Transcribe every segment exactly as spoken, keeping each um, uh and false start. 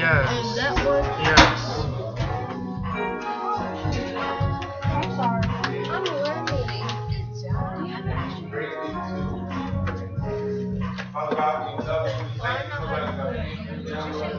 Yes. And that one. Yes. I'm sorry. I'm learning. Father God, we love you. We thank you for letting us be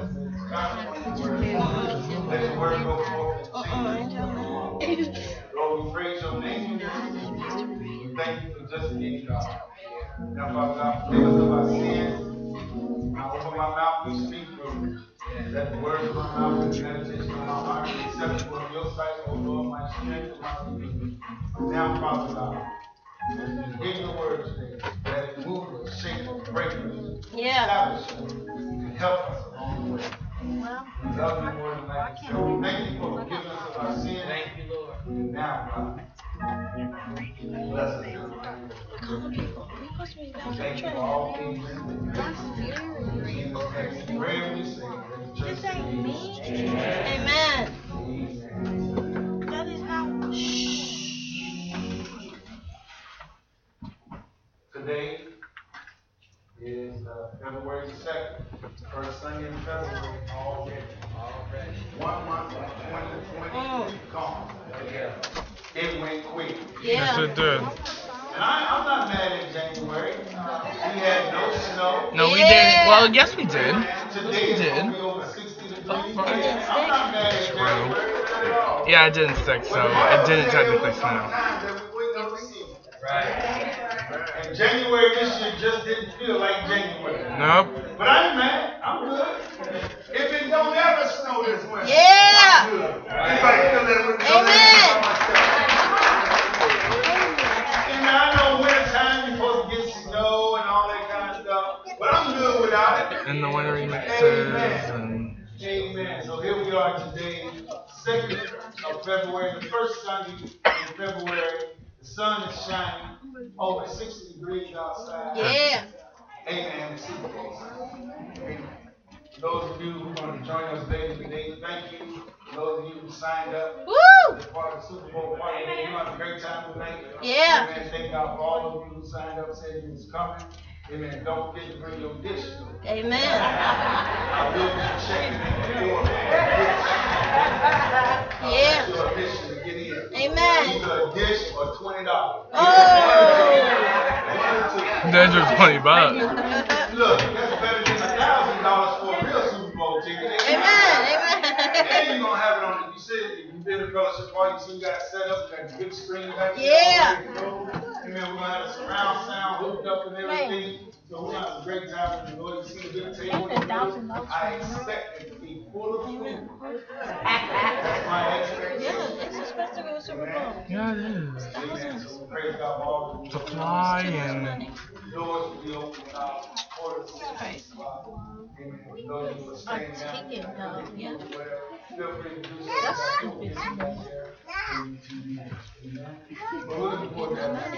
let your word go forth and change. Lord, we praise your name. We thank you for just being God. Now, Father God, forgive us of our sins. I open my mouth, we speak through. Let the words of my mouth and the meditation of my heart be acceptable in your sight, O Lord, my strength and my redeemer. Now, Father God, give your word today. Let it move us, shake us, break us, Yeah. establish us, and help us along the way. We love you more than life itself. Thank you for forgiving us of our sins. Thank you, Lord. And now, God, bless us. Thank you for all things. Where we say, This ain't me. Amen. That is not. Today is uh, February second, first Sunday in February already. Already. One month of twenty twenty Mm. gone. It went quick. Yeah. Yes, it did. And I, I'm not mad at January. Uh, we had no snow. No, we Yeah. didn't. Well, yes, we did. Today we is did. going to be over sixty degrees. Oh, I'm fine. not mad at January at all. Yeah, it didn't stick, so it didn't technically snow. Right. And January this year just didn't feel like January. Nope. But I ain't mad. I'm good. If it don't ever snow this winter, Yeah. I'm good. Anybody feel that with me? Amen. And I know wintertime you're supposed to get snow and all that kind of stuff, but I'm good without it. And the winter mixes and. Amen. So here we are today, second of February, the first Sunday in February. The sun is shining, over sixty degrees outside. Yeah. Amen. Super Bowl. Amen. For those of you who are going to join us later today, thank you. For those of you who signed up Woo. as part of the Super Bowl party, we're going to have a great time tonight. Yeah. Amen. Thank God for all of you who signed up, said you was coming. Amen. Don't forget to bring your dish. Amen. I will be checking in the door. Yeah. Your dish to get in. Amen. Either a dish or twenty dollars. Oh. There's just twenty bucks. Look, that's better than a thousand dollars for a real Super Bowl ticket. Amen. Amen. And you're gonna have it on. You see, you've been to fellowship party, you see, you got it set up, you got the big screen back there. Yeah. And then we're gonna have a surround sound hooked up and everything. So we're gonna have a great time with the Lord. You see the big table in the middle. I expect it to be full of food. That's my expectation. Yeah, it's supposed to go to Super Bowl. Yeah, it is. Amen. So we praise God for all the Supply and. doors will be open now. Portals will be open. Amen. Those who are staying down, Yeah. feel free to do so. But we're looking forward to that.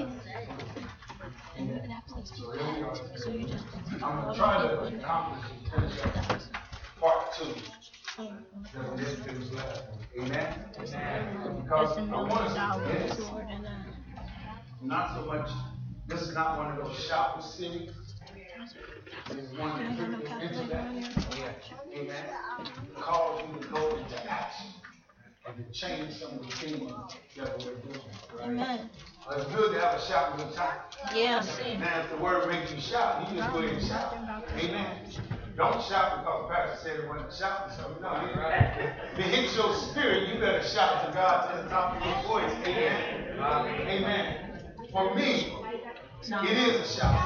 So here we are. I'm going to try to accomplish and finish up part two. That we didn't finish last week. Amen? Because I want us to get not so much, this is not one of those shopping cities. It's one that brings you into that. Amen. Calls you to go into action and to change some of the things that we're doing. Right? Amen. Well, it's good to have a shopping good time. Yes. Now, if the word makes you shout, you just go ahead and shout. Amen. Don't shout because the pastor said it wasn't shouting something. No, it, it hits your spirit. You better shout to God to the top of your voice. Amen. Amen. For me, it is a shout.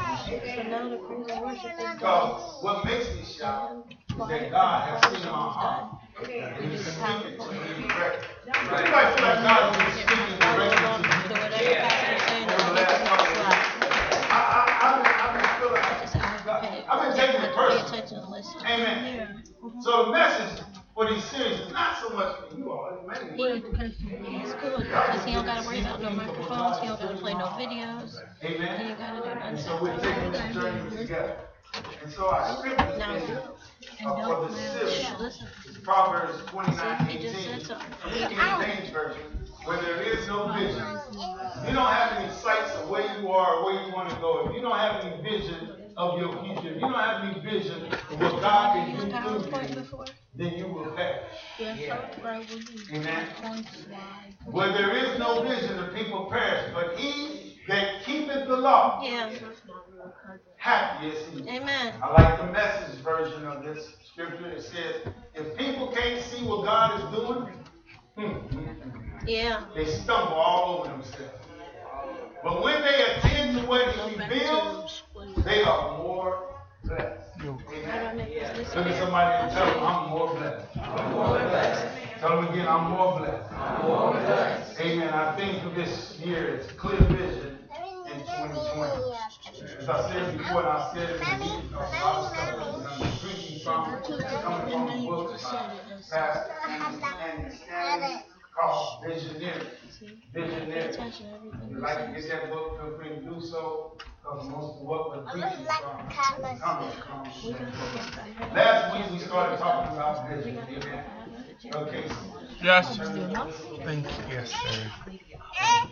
Because what makes me shout is that God has seen my heart. And He's speaking to me directly. Anybody feel like God has been speaking directly to you? Over the last couple of weeks. I, I, I've been, I've been feeling like I've been taking it personally. Amen. So the message for these series is not so much for you all. It's mainly for you. It's cool because he don't gotta worry about no microphones, he don't gotta play no videos. Amen. He ain't gotta do And nothing. so we're taking this journey together. And so our scripture Now, is uh, for the series yeah, listen. is Proverbs twenty-nine He just eighteen. said something. From the King James Version, where there is no vision. If you don't have any sights of where you are or where you want to go, if you don't have any vision of your future, if you don't have any vision of what God can do through you, then you will perish. Yes, sir. Amen. Where there is no vision, the people perish. But he that keepeth the law, Yeah. happy is he. Amen. I like the Message version of this scripture. It says, if people can't see what God is doing, hmm, hmm, hmm, Yeah. they stumble all over themselves. But when they attend to what he reveals, they are more blessed. Amen. Look at somebody and tell them, I'm more blessed. I'm more blessed. Tell them again, I'm more blessed. I'm more blessed. Amen. I think for this year, it's clear vision in twenty twenty. As I said before, and I said it again, a lot of stuff that I'm preaching from, coming from the book by Pastor Andy Stanley called Visionary. Visionary. If you'd like to get that book, feel free to do so, because most of what we're preaching from comes from that book. Last week we started talking about vision. Amen. Okay. Yes. Thank you. Yes, sir.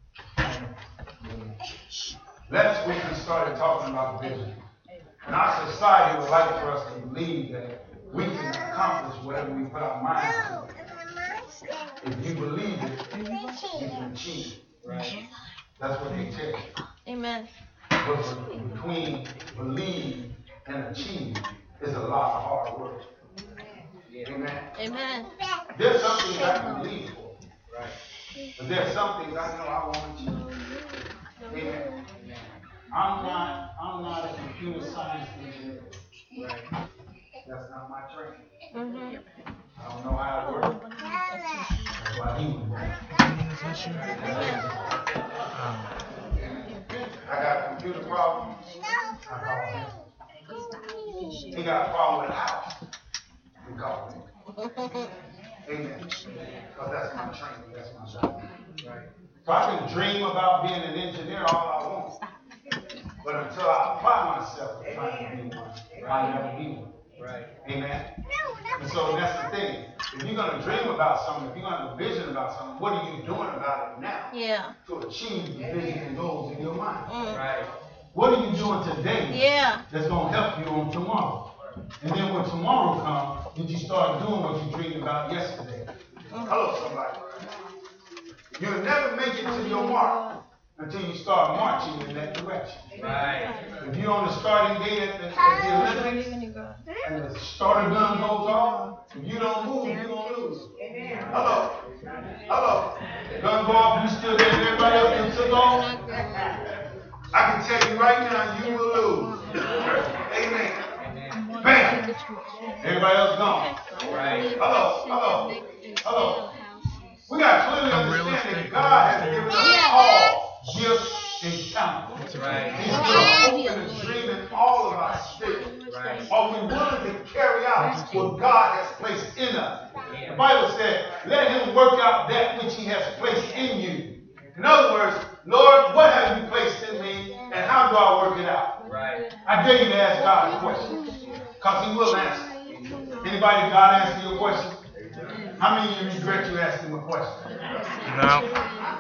Last week we started talking about vision. And our society would like for us to believe that we can accomplish whatever we put our minds to. If you believe it, you can achieve it. Right. That's what they tell you. Amen. But between believe and achieve is a lot of hard work. Amen. Amen. There's some things I can believe for. Right. But there's some things I know I want to achieve. Amen. I'm not I'm not a computer science engineer. Right. That's not my training. Mm-hmm. I don't know how it works. That's why he would work. I got computer problems. I call him. He got a problem with a house. We call him. Amen. Because that's my training. That's my job. Right. So I can dream about being an engineer all I want. But until I apply myself to trying to be one, I'll never be one. Right. Amen. And so that's the thing. If you're going to dream about something, if you're going to have a vision about something, what are you doing about it now? Yeah. To achieve the vision and goals in your mind. Mm. Right. What are you doing today? Yeah. That's going to help you on tomorrow. And then when tomorrow comes, did you start doing what you dreamed about yesterday? Mm. Hello, somebody. You'll never make it to your mark until you start marching in that direction. Right. If you're on the starting gate at the, at the Olympics and the starter gun goes off, if you don't move, you're going to lose. Hello. Hello. Gun go off, you still there, everybody else can took off. I can tell you right now, you will lose. Amen. Bam. Everybody else gone. Right. Hello. Hello. Hello. We got to clearly understand that God has given us all gifts and talents. Right. He's put a hope and a dream in all of our spirit. Right. Are we willing to carry out what God has placed in us? The Bible said, let him work out that which he has placed in you. In other words, Lord, what have you placed in me and how do I work it out? Right. I dare you to ask God a question, because he will answer. Anybody, God answer your question? How many of you regret you asking him a question? No.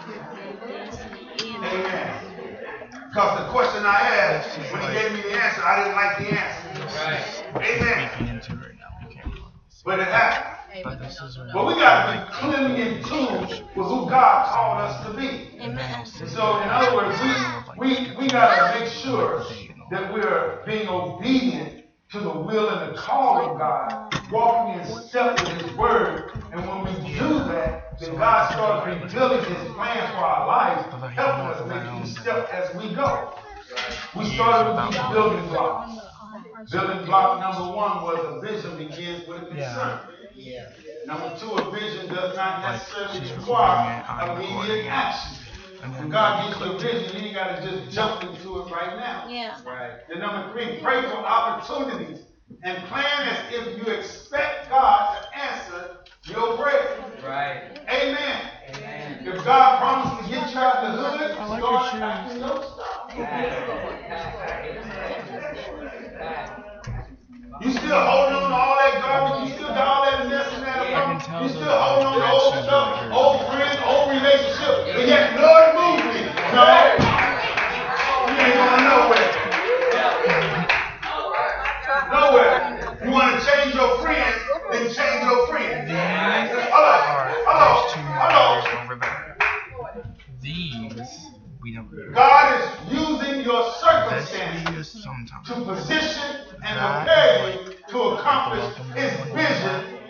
Amen. Because the question I asked, when he gave me the answer, I didn't like the answer. Right. Amen. But it happened. But we got to be clearly in tune with who God called us to be. Amen. So in other words, we, we, we got to make sure that we're being obedient to the will and the call of God, walking in step with his word. And when we do that, then God starts revealing his plan for our lives, helping us make each step as we go. We started with these building blocks. Building block number one was a vision begins with a concern. Yeah. Number two, a vision does not necessarily require immediate action. When God gives you a vision, you ain't got to just jump into it right now. Yeah. Right. Then number three, pray for opportunities and plan as if you expect God to answer your prayer. Right. Amen. Amen. If God promised to get you out of the hood, like start acting your stuff. You still holding on to all that garbage, you still got all that mess and that around, you still holding on to old stuff, old friends, old relationships, and yet, Lord, move me. No. You ain't going nowhere. Nowhere. You want to change your friends,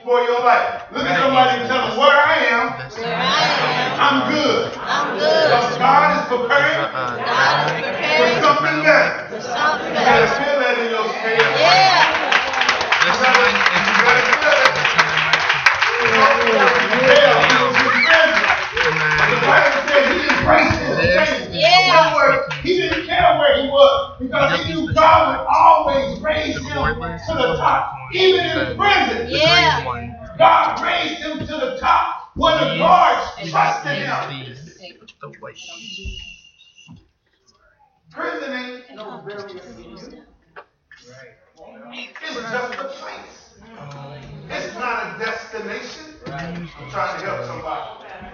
for your life. Look at somebody and tell them where I am. Where I am. I'm good. I'm good. Because God is preparing God is for preparing something better. for something You gotta better. feel that in your spirit. Yeah. This is You my gotta feel it. The Bible said he embraced his change. In other words, he didn't care where he was because he knew God would always raise him to the top. Even in prison, Yeah. God raised him to the top when the guards trusted him. The way. Prison ain't no barrier for you. It's just a place. It's not a destination. I'm trying to help somebody.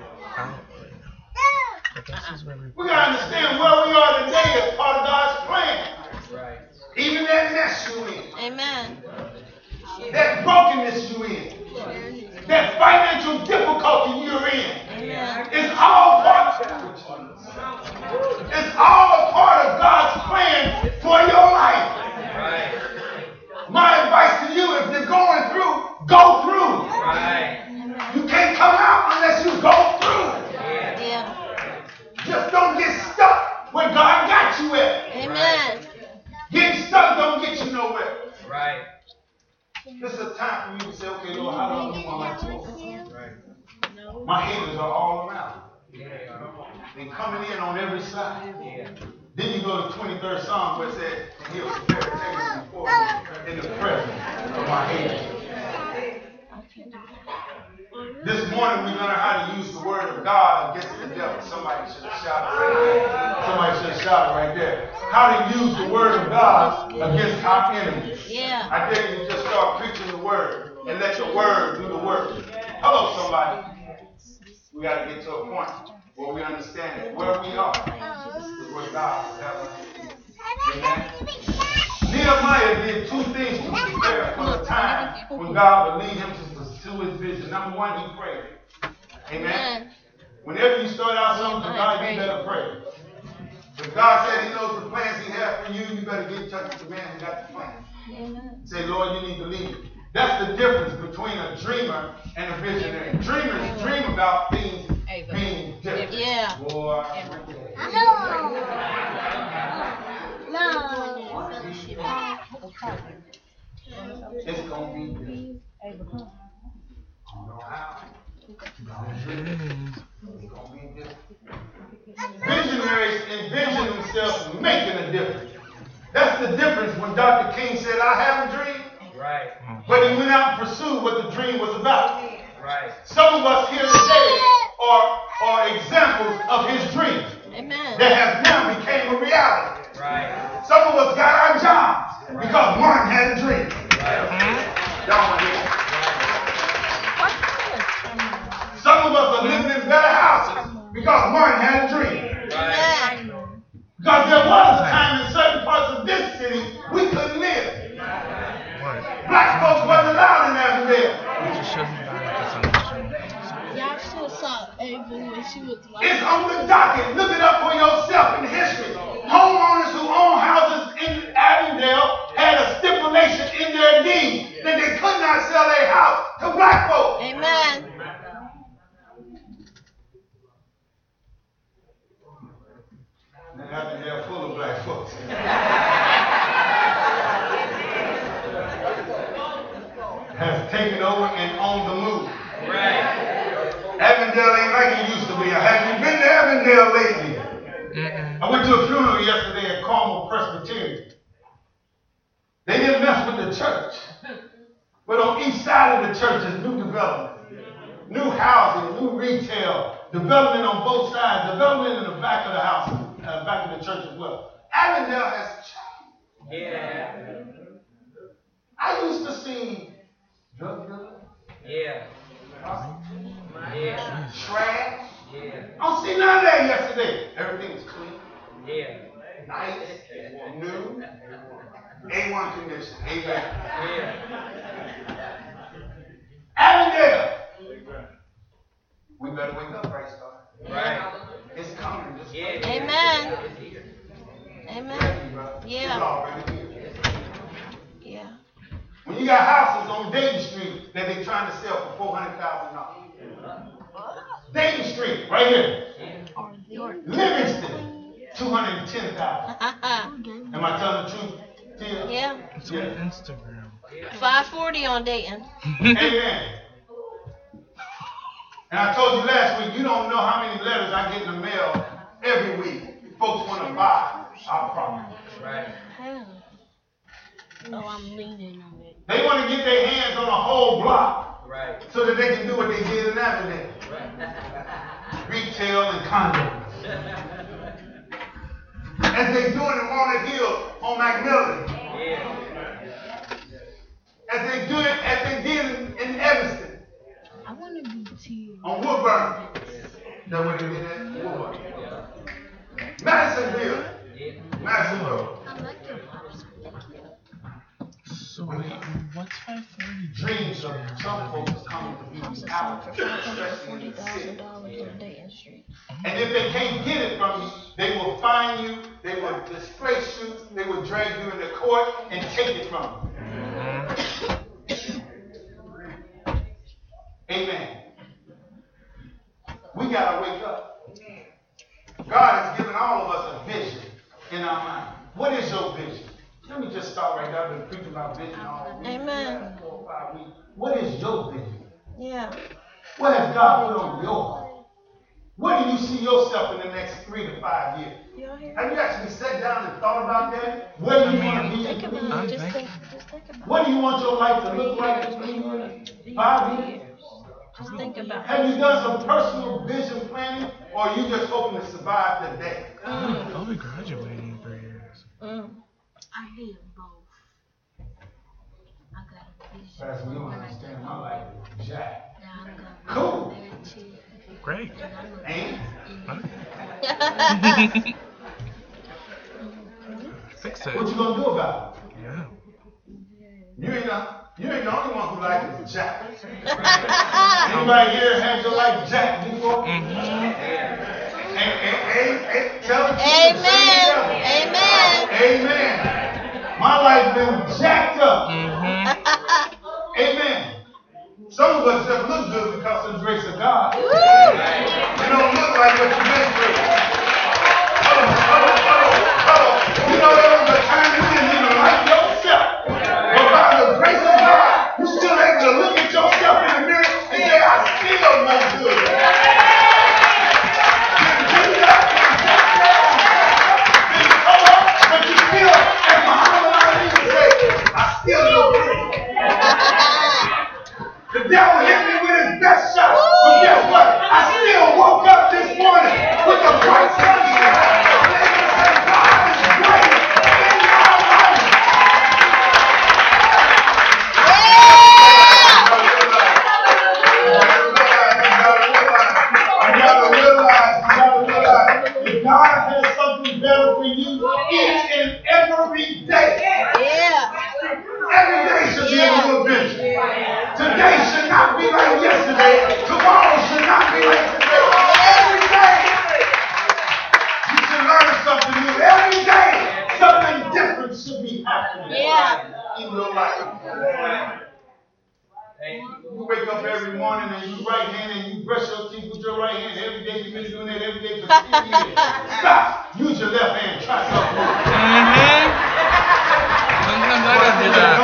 We gotta understand where we are today is part of God's plan. Even that mess you in, Amen. that brokenness you in, that financial difficulty you're in, Amen. it's all part. It's all a part of God's plan for your life. My advice to you, if you're going through, go through. You can't come out unless you go through. Yeah. Just don't get stuck where God got you at. Amen. Getting stuck don't get you nowhere. Right. This is a time for you to say, okay, Lord, how do I move my life forward? My haters are all around. They're coming in on every side. Then you go to twenty-third Psalm where it says, and he'll prepare a table before me in the presence of my haters. This morning we learn how to use the word of God against the devil. Somebody should have shouted right there. Somebody should have shouted right there. How to use the word of God against our enemies. Yeah. I dare you to just start preaching the word and let the word do the work. Hello, somebody. We got to get to a point where we understand that where we are is where God is having us. Amen. Nehemiah did two things to prepare for the time when God would lead him to pursue his vision. Number one, he prayed. Amen. Whenever you start out something for God, you better pray. If God said he knows the plans he has for you, you better get in touch with the man who got the plan. Amen. Say, Lord, you need to lead me. That's the difference between a dreamer and a visionary. Dreamers dream about things being different. Yeah. Boy, it's going to be different. I don't know how. It's going to be different. Visionaries envision themselves making a difference. That's the difference when Doctor King said, I have a dream. Right. But he went out and pursued what the dream was about. Right. Some of us here today are, are examples of his dream Amen. that has now became a reality. Right. Some of us got our jobs because Martin had a dream. Right. Y'all want to hear? Some of us are living in better houses because Martin had a dream. Right. Because there was a time in certain parts of this city we couldn't live. Black folks wasn't allowed in Avondale. Y'all should have saw Ava when she was like. It's on the docket. Look it up for yourself in history. Homeowners who own houses in Avondale had a stipulation in their deed that they could not sell their house to black folks. Amen. And Avondale full of black folks. Has taken over and on the move. Right. Avondale ain't like it used to be. Have you been to Avondale lately? Mm-mm. I went to a funeral yesterday at Carmel Presbyterian. They didn't mess with the church. But on each side of the church is new development. New housing, new retail, development on both sides, development in the back of the house, uh, back of the church as well. Avondale has changed. Yeah. I used to see drug dealers, Yeah. Yeah. trash. Yeah. I don't see none of that yesterday. Everything is clean, Yeah. nice, new, A one condition. Amen. Yeah. Avondale. We better wake up, right, Star? Right. It's coming. Just Yeah. Amen. Ready, Amen. bro. Yeah. It's already here. Yeah. When you got houses on Dayton Street that they they trying to sell for four hundred thousand dollars. Dayton Street, right here. Livingston, two hundred ten thousand dollars. Am I telling the truth? Tia? Yeah. It's on Instagram. five forty on Dayton. Amen. And I told you last week, you don't know how many letters I get in the mail every week. Folks want to buy our property. Right. Hell. Oh, I'm leaning on it. They want to get their hands on a whole block. Right. So that they can do what they did in Avondale. Right. Retail and condos. As they doing in Walnut Hill on Macmillan. Yeah. As they do it, as they did in, in Evanston. I want to be too. On Woodburn. That what they did at Woodburn. Madisonville. Madisonville. I like your pops. So wait, what's five forty? Dreams of some folks coming to House be is out, selling for five hundred especially forty in the thousand city. dollars on Dayton Street. And if they can't get it from you, they will fine you, they will displace you, they will drag you into court and take it from you. Amen. We gotta wake up. God has given all of us a vision in our mind. What is your vision? Let me just start right there. I've been preaching about vision all week. Amen. Four or five weeks. What is your vision? Yeah. What has God put on your heart? Where do you see yourself in the next three to five years? Y'all hear? Have you actually sat down and thought about that? Where do you want to be Think in three about it. years? Just think. Just think about What it. do you want your life to look like in three years? Five years? Just think about Have it. you done some personal vision planning, or are you just hoping to survive the day? Mm. I'll be graduating in three years. Mm. I hate both. I got a vision. Pastor, you don't understand my life is jack. Now I'm gonna Cool. be there too. Great. Ain't it? Fix What it. you gonna do about it? Yeah. You ain't the, you ain't the only one who likes it jack. Anybody here had your life jacked before? Mm-hmm. And, and, and, and tell the truth. Amen. Say it. Amen. Amen. My life been jacked up. Mm-hmm. Amen. Some of us just look good because of the grace of God. Woo. You don't look like what you've been through. Oh, oh, oh, oh. You know there was a time you didn't even like yourself. But by the grace of God, you still able to look at yourself in the mirror and say, I still look good. Didn't do that. Didn't come up, but you still, as Muhammad Ali would say, I still look good. The devil hit me with his best shot. But guess what? I still woke up this morning with the bright sunshine. And God is great in my life. You gotta realize, you gotta realize, if God has something better for you each and every day. Yeah. Every day should be a new adventure. Today should not be like yesterday. Tomorrow should not be like today. Every day you should learn something new. Every day something different should be happening Yeah. in your life. You wake up every morning and you right hand and you brush your teeth with your right hand. Every day you've been doing that every day for ten years. Stop. Use your left hand. Try something new. Mm-hmm. Sometimes I gotta do that.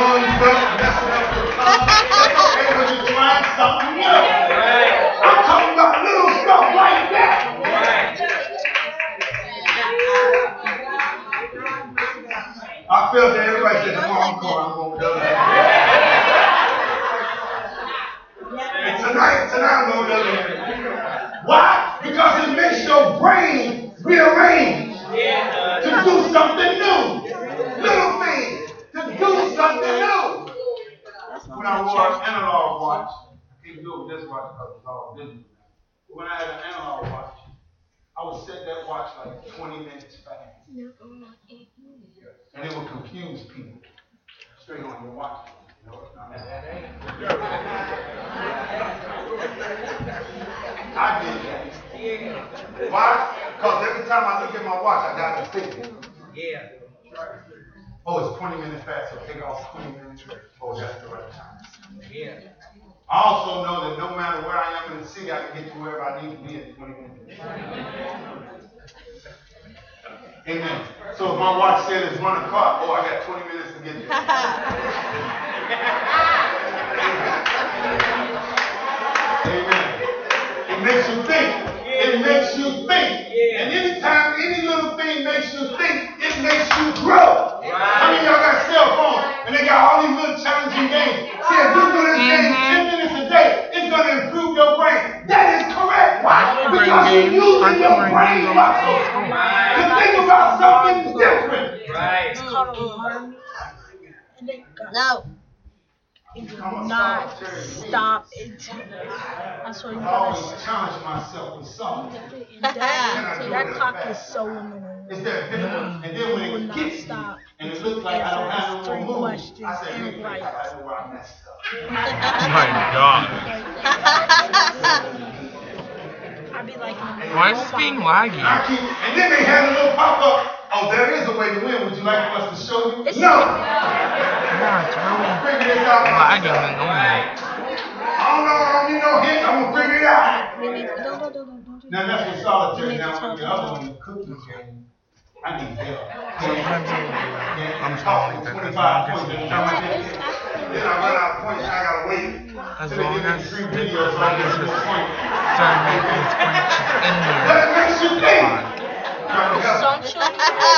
When you're trying something new. I'm talking about little stuff like that. I feel that everybody said, tomorrow I'm going, I'm going to do that. And tonight, tonight I'm going to do that. Why? Because it makes your brain rearrange to do something new. Little things to do something new. When I wore an analog watch, I can't do it with this watch because it's all digital. But when I had an analog watch, I would set that watch like twenty minutes fast. And it would confuse people. Straight on your watch. No, it's not that. I did that. Why? Because every time I look at my watch, I got to think. Yeah. Oh, it's twenty minutes fast, so take off twenty minutes. Oh, that's the right time. Yeah. I also know that no matter where I am in the city, I can get to wherever I need to be in twenty minutes. Amen. So if my watch said it's one o'clock, oh, I got twenty minutes to get there. Amen. It makes you think. It makes you think. And anytime any little thing makes you think, it makes you grow. How many of y'all got cell phones and they got all these little challenging games? See, if you do this game ten minutes a day, it's going to improve your brain. That is correct. Why? Because you're using your brain muscles to think about something different. Right. It's called a learn. And they got No. it will not stop until I swear you I gotta always challenge myself with something. that, that clock is so annoying. Is there a difference? And then It when will it not gets me, stop. and it looks like I don't have no Three more moves, questions I say, and wait, wait, right. I know where I messed up. Oh my god. I'd be like, Why is this being laggy? And I keep, and then they have a little pop up. Oh, there is a way to win. Would you like for us to show you? It's- No. Yeah, it's really Figure this out. lagging than normal. I don't know. I don't need no hint. I'm gonna figure it out. maybe don't don't don't don't don't do Now that's what solitaire. Now with the other one, the cookie game, I need help. Sometimes Yeah, I'm I'm sorry, talking but twenty-five as long points. as Then I then I run out of points. And I gotta wait. As till they long give me as three the videos, so I get to the point. start making its branches in But there, it makes you think. fine. Trying to help. Some children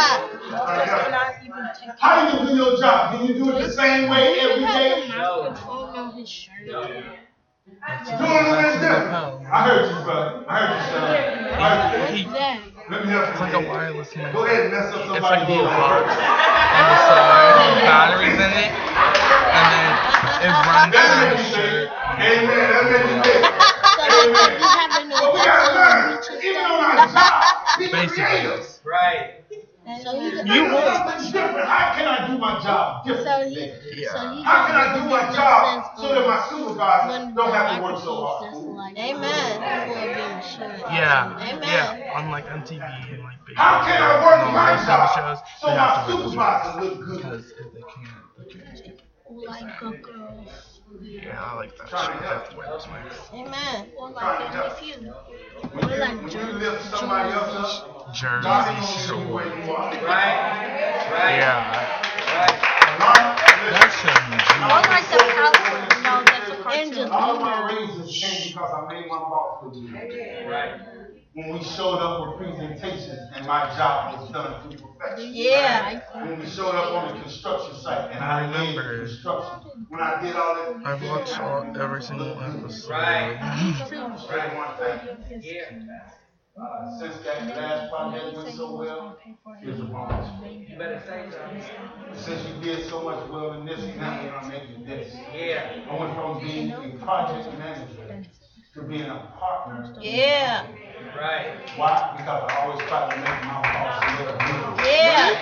cannot even take How do you do your job? Can you do it the same way every day? microphone on his shirt. Doing it with different. I heard you, brother. I heard you, son. I heard you. He- That Let me help you. It's like a wireless mic. Go ahead and mess up It's somebody's like the board. box on the side, batteries in it, and then it runs That's through what the you shirt. think. Amen. That's what you think. Amen. But we gotta learn. Even on our job, be Basically, creative. yes. Right. So he, You do something different. How can I do my job so differently? he, so he How can I do my job so that my when supervisor the don't have to work so microphone's hard? just like Amen. People are being shut. Yeah, Amen. yeah, on like M T V and like Big How can I work and all my those type of job shows, so they my have to wear those supervisor masks. look good? Because if they can't, they can't just keep. like a girl. Yeah, I like that shit. They have to wear those masks. Amen. Or Trying like to a help. few. When you, when you lift somebody else up, Jersey God ain't gonna see Shore. where you are. Right. Right. Yeah, Right. that shouldn't Or be. like the power. No, that's a cartoon. All of my raises came because I made my boss look good. Right. When we showed up with presentations and my job was done through perfection. Yeah. When we showed up on the construction site and I I laid remember. construction. When I did all that. I've watched all, every single episode. Right. Right. One thing. Yeah. Uh, since that last project went so well, here's a bonus. You better say something. Since you did so much well in this, now you're gonna make you this. Yeah. I went from being a project manager to being a partner. Yeah. Right. Why? Because I always try to make my boss look good. Yeah.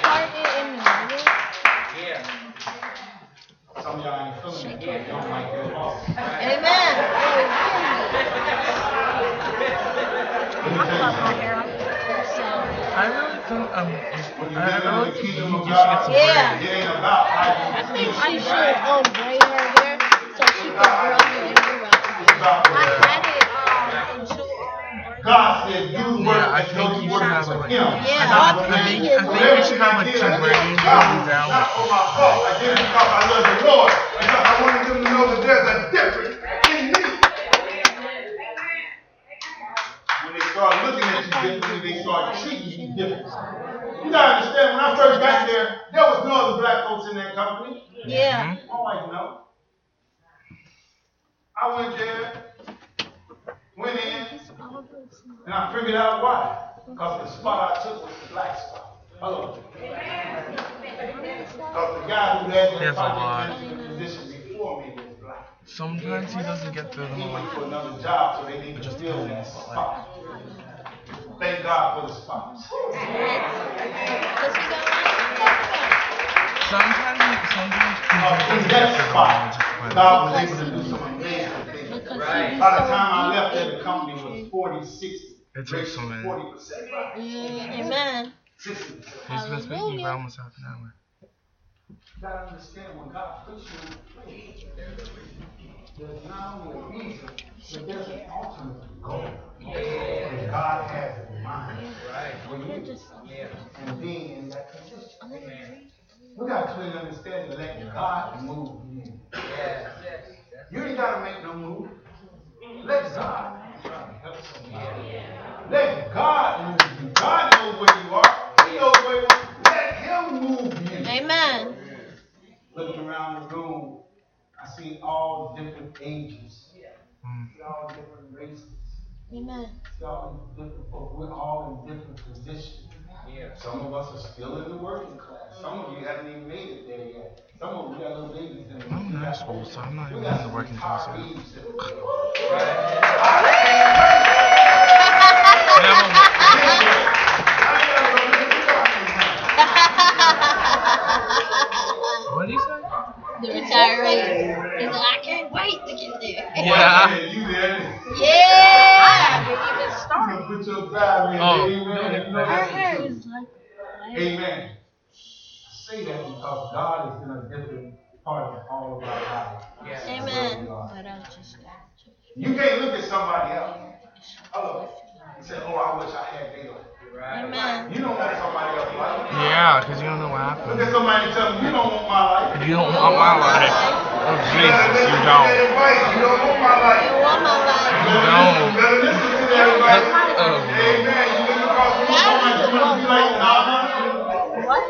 Yeah. Some of y'all ain't feeling it. You don't like your boss. Amen. Let me I tell cut you my something. hair off. So I really think um, When you I, live I in really the think you kingdom of should get God, some Yeah. it ain't about how you I think feel. she should um braid her hair so she can grow her hair out. It's about I had it um into um God said, do the work Yeah, I as think though you you should work have for like. Him. Yeah. Not I for think, me. I think you should have like two braids going down. Not for my boss. I did it because I love the Lord. Because I wanted them to know that there's a difference in me. When they start looking at you differently, they start treating you differently. You gotta understand, when I first got there, there was no other black folks in that company. Yeah. My wife know. I went there, went in, and I figured out why. Because the spot I took was the black spot. Hello. Because the guy who had There's that a lot. project manager position before me was black. Sometimes he doesn't get through He them went all. for another job, so they need to fill that spot. Thank God for the spots. Sometimes, sometimes Uh, people in doesn't that get through them all spot, just fine. God was able to do some amazing things. Because Right. he By the so time I deep left there, in the company was preaching. forty, sixty. It takes a minute. forty percent. Mm, amen. sixty percent. He's been speaking for almost half an hour. gotta understand when God puts you in place, there's not only a reason, but there's an ultimate goal that God has in mind. Right. For you Yeah. and being in that position. We gotta clearly understand to let God move you. Yes. You ain't gotta make no move. Let God. Let God move you. God knows where you are. He knows where you are. Let Him move you. Amen. Looking around the room, I see all different ages. I see all different races. Amen. I see all different folks. We're all in different positions. Yeah. Some of us are still in the working class. Some of you haven't even made it there yet. Some of you got little babies in the I'm in high school, so I'm not even in the working class yet. What did you say? The retiree. He's like, I can't wait to get there. Yeah. You there? Yeah. I haven't even started. Put your drive in. Oh. Amen. Her hair is like. Amen. I say that because God is in a different part of all of our lives. Yes. Amen. But I just got to. You can't look at somebody else. Hello. And say, oh, I wish I had their life. Right. Amen. You don't want somebody else's life. Yeah, because you don't know what Look happened. at somebody and tell them, you don't want my life. You don't want my life. Oh, Jesus, you You don't. don't want my life. You want my life. You don't. better listen to everybody. Oh. Amen. You look across the room, somebody you want to be like, nah. What?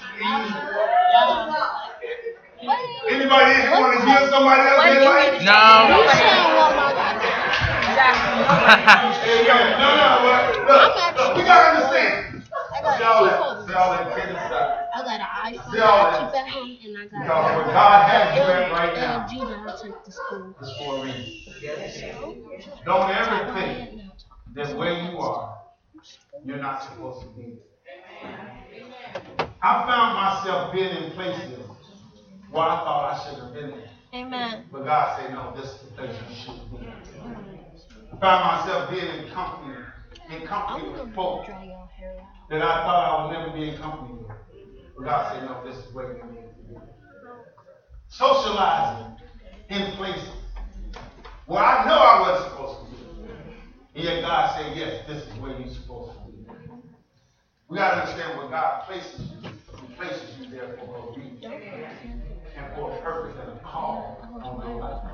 Anybody in here want to give somebody else their life? No. You saying want my life. Amen. No, no, but look, look, we gotta understand. I got See all two that, phones. see all that kid stuff. I got an iPhone See all that I that. keep at home, and I got Because where God has you at right now L G that I take to school. is for a reason. Don't ever think that where you are, you're not supposed to be. I found myself being in places where I thought I shouldn't have been there. Amen. But God said, no, this is the place you should be. I found myself being in company, in company with folk Dry your hair out. that I thought I would never be in company with. But God said, no, this is where you need to be. Socializing in places where I know I wasn't supposed to be. And yet God said, yes, this is where you're supposed to be. We got to understand where God places you. He places you there for a reason and for a purpose and a call on your life.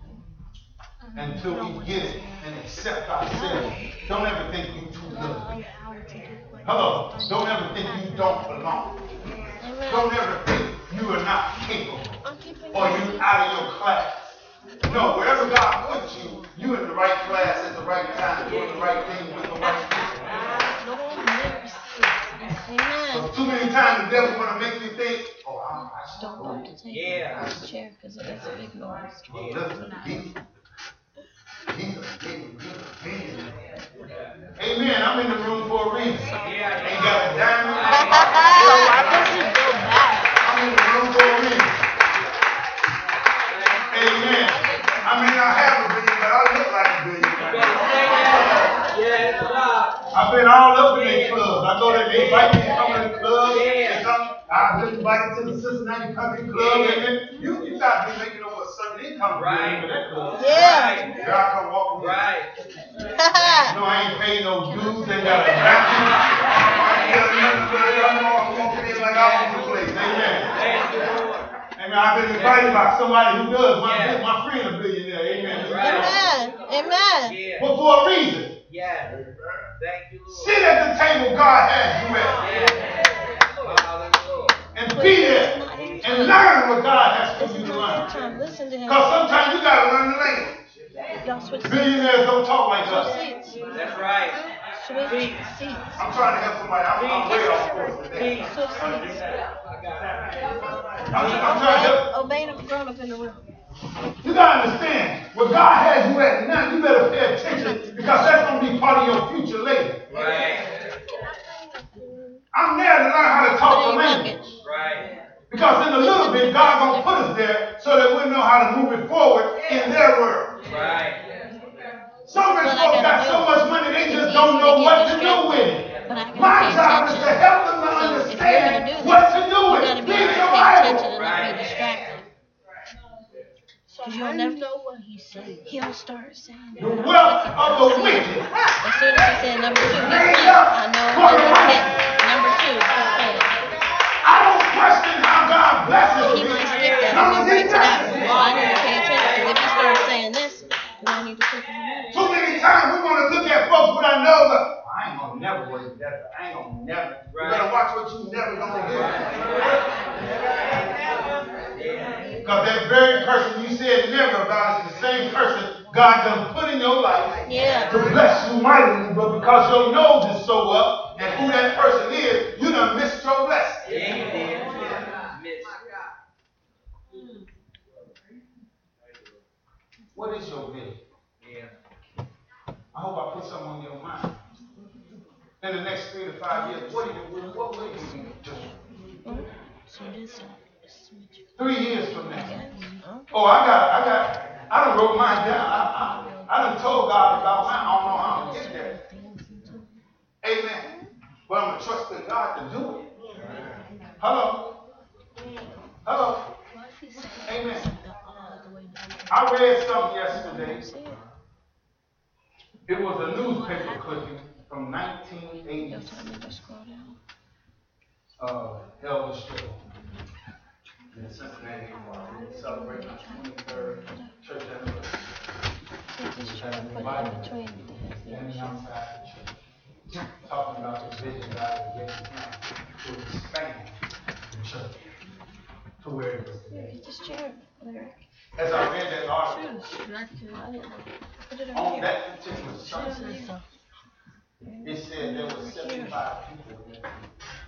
Until we get it and accept ourselves, don't ever think you too good. Hello, don't ever think you don't belong. Don't ever think you are not capable or you out of your class. No, wherever God puts you, you in the right class at the right time, doing the right thing with the right people. Amen. So too many times the devil want to make you think, oh, I, I Don't should go to take Yeah. the chair because it makes a big noise. Well, listen, he- he's a big, big, big man. Amen. I'm in the room for a reason. Ain't got a diamond. So why does he go back? I'm in the room for a reason. Amen. I may not have a billion, but I look like a billion. Yes, God. I've been all up in their clubs. I go there, they invite me to come to the club. They come, I've been invited to the Cincinnati Country Club. Amen. You, you got to be making over a certain income to be Right. in that club. Yeah. Here I come walking in. Right. No, I ain't paying no dues. They got a vacuum. I ain't got nothing, but I know I'm walking in like I own the place. Amen. Thank you, Lord. Amen. I've been invited by somebody who does. My, Yeah. my friend a billionaire. Amen. Amen. Amen. Yeah. But for a reason. Yeah. Thank you, Lord. Sit at the table God has you at. Yeah. Hallelujah. And be there. And learn what God has for This you is to not your learn. time. Listen to him. Because sometimes you got to learn the language. Y'all switch seats. Billionaires don't talk like Switch us. seats. That's right. Switch seats. I'm trying to help somebody. I'm, I'm way off course today. Switch seats. I'm, I'm trying to help. Obey the grown up in the room. You got to understand, where God has you at now, you better pay attention because that's going to be part of your future later. Right. I'm there to learn how to talk the Put it in your language. bucket. Right. Because in a little bit, God going to put us there so that we'll know how to move it forward in their world. Right. Some rich But I folks gotta got do so it. much money they It's just easy don't to know get what to do distracted. with it. But I gotta My pay job is attention. to help them to So if you're gonna understand do what this, to do you with gotta it. be Read able to your pay attention Bible. enough he'll start saying The wealth of the wicked. as soon as he said number two, he'll Raise say, up I know for the number righteous. ten, number two, he'll say it. I don't question how God blesses He me. might skip that Long and as go right he to that blesses one. me. So I need to pay attention because if he starts saying this, then I need to click on that. Too many times we want to look at folks with our nose up. I ain't gonna never work that. I ain't gonna never. You better watch what you never gonna do. Because that very person you said never about is the same person God done put in your life Yeah. to bless you mightily, but because your nose is so up and who that person is, you done missed your blessing. What is your vision? I hope I put something on your mind. In the next three to five years, what, do you, what will you do? So this is switch. Three years from now. Oh, I got, I got, I done wrote mine down. I, I, I done told God about mine. I don't know how to get there. Amen. But I'm going to trust in God to do it. Hello? Hello? Amen. I read something yesterday. It was a newspaper clipping from nineteen eighty-six. Uh, Elvis Show in Cincinnati, celebrating our twenty-third church anniversary. Standing outside the church, talking about the vision God had given him to expand the church to where it is today. Get this chair, Larry. As I read that article, Put it on over here. that particular Sunday, it said there were seventy-five people in there.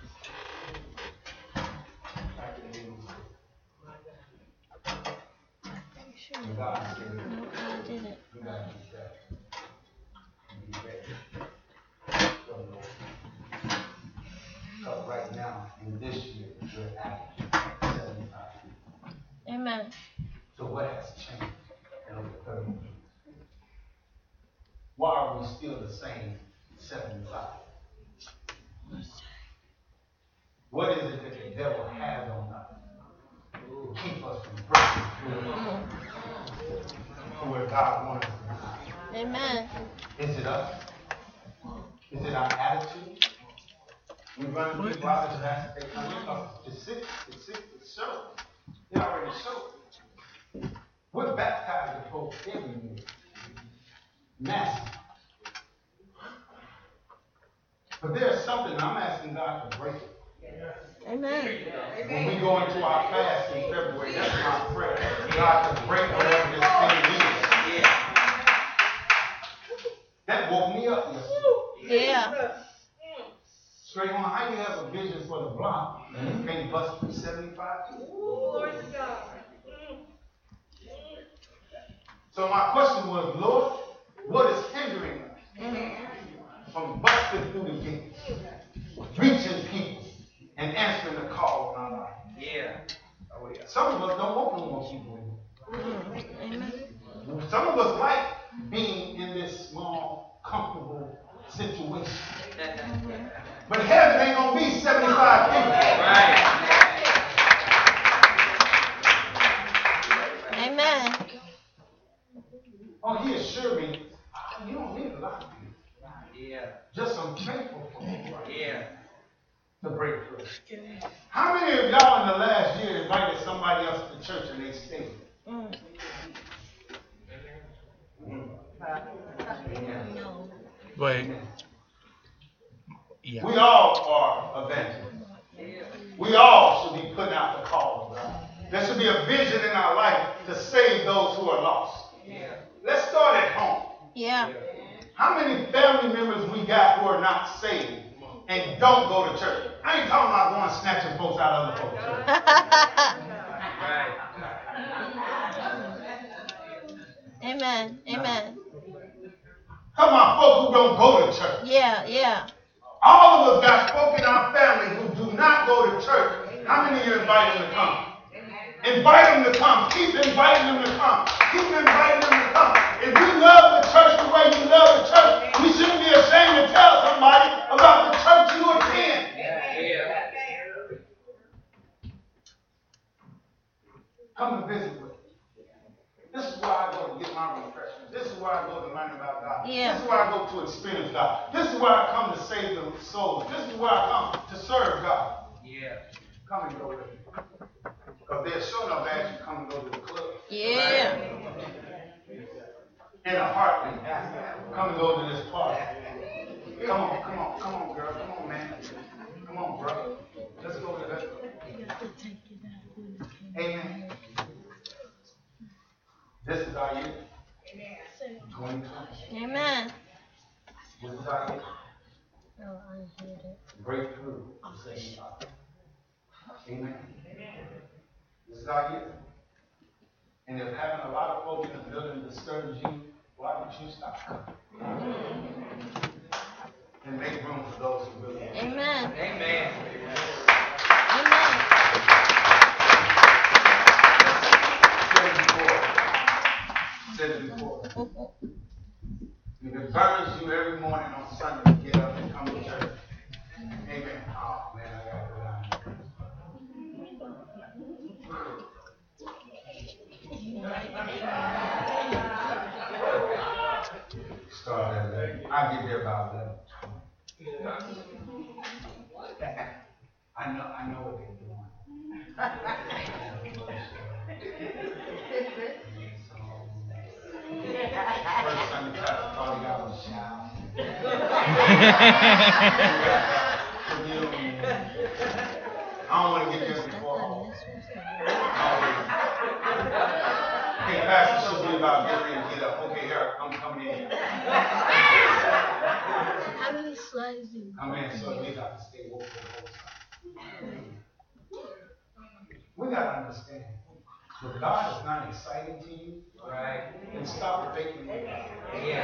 And God said, No, I didn't. you gotta be that. Be ready. Because right now, in this year, we're at seventy-five people. Amen. So what has changed in over thirty years? Why are we still the same seventy-five? What is it that the devil has on us to keep us from breaking through to where God wants us to be? Amen. Is it us? Is it our attitude? We run people out of that. They come in us. It's sick. It's sick. It's show. It already showed. We're baptized with hope every year. Massive. But there's something I'm asking God to break it. Amen. When we go into our fast in February, that's my prayer. God to break whatever this thing is. That woke me up yesterday. Yeah. Straight on, how you have a vision for the block and you can't bust through seventy-five people? So my question was, Lord, what is hindering us from busting through the gates, reaching people, and answering the call in our life? Yeah. Oh, yeah. Some of us don't want no more people in here. Amen. Some of us like being in this small, comfortable situation. But heaven ain't gonna be seventy-five people. Right. Amen. Oh, he assured me, oh, you don't need a lot of people. Yeah. Just some faithful folk Yeah. to break through. How many of y'all in the last year invited somebody else to church and they stayed? Mm. Amen. No. Wait. Amen. Yeah. We all are evangelists. We all should be putting out the call of God. There should be a vision in our life to save those who are lost. Let's start at home. Yeah. How many family members we got who are not saved and don't go to church? I ain't talking about going snatching folks out of other folks' church. Right. Amen. Amen. Come on, folks who don't go to church. Yeah. Yeah. All of us got folk in our family who do not go to church. How many of you invite them to come? Invite them to come. Keep inviting them to come. Keep inviting them to come. If you love the church the way you love the church, we shouldn't be ashamed to tell somebody about the church you attend. Yeah. Come and visit with me. This is where I go to get my refreshment. church. This is where I go to learn about God. Yeah. This is where I go to experience God. This is where I come to save the souls. This is where I come to serve God. Yeah. Come and go with me. Because they're sure enough as you come and go to the club. Yeah. In a heartbeat. Come and go to this party. Come on, come on, come on, girl. Come on, man. Come on, bro. Let's go to that. Amen. This is our year. twenty twenty. Amen. This is our year. Oh, I hate it. Breakthrough. Amen. This is our year. And if having a lot of folks in the building disturbs you, why don't you stop? And make room for those who really want. Amen. Amen. Amen. Said it before. If it burns you every morning on Sunday to get up and come to church. Amen. Oh man, I gotta go down. Start at eleven. I'll get there about eleven. I know, I know what they're doing. First Sunday class, all you got was shout. I don't want to get there before all. Okay, pastor should be about getting ready to get up. Okay, here, I'm coming in. How many slides do you Come in, so we got to stay woke for both sides. We got to understand. If God is not exciting to you, Right. then stop faking it. Yeah.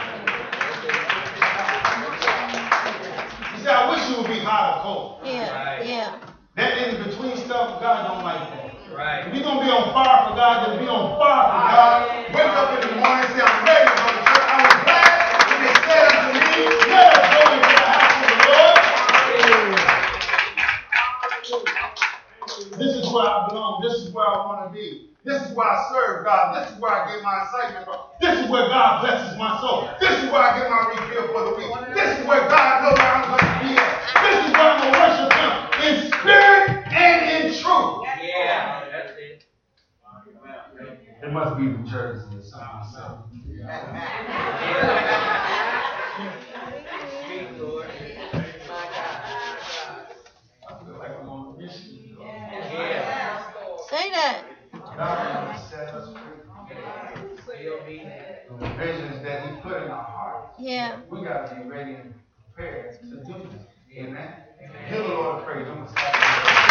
You say, I wish you would be hot or cold. Yeah. Right. Yeah. That in between stuff, God don't like that. Right. If you're going to be on fire for God, then be on fire for God. Wake up in the morning and say, I'm ready to go to church. I was glad when they said unto me, let us go into the house of the Lord. This is where I belong. This is where I want to be. This is where I serve God. This is where I get my excitement from. This is where God blesses my soul. This is where I get my refill for the week. This is where God knows where I'm going to be at. This is where I'm going to worship Him in spirit and in truth. Yeah. That's it. It must be the church that sounds so. Speak, Lord. I feel like I'm on a mission. Yeah. Say that. God has set us free Still be. from the visions that He put in our hearts. Yeah. We got to be ready and prepared to do them. Amen. Give the Lord praise. I'm going to stop.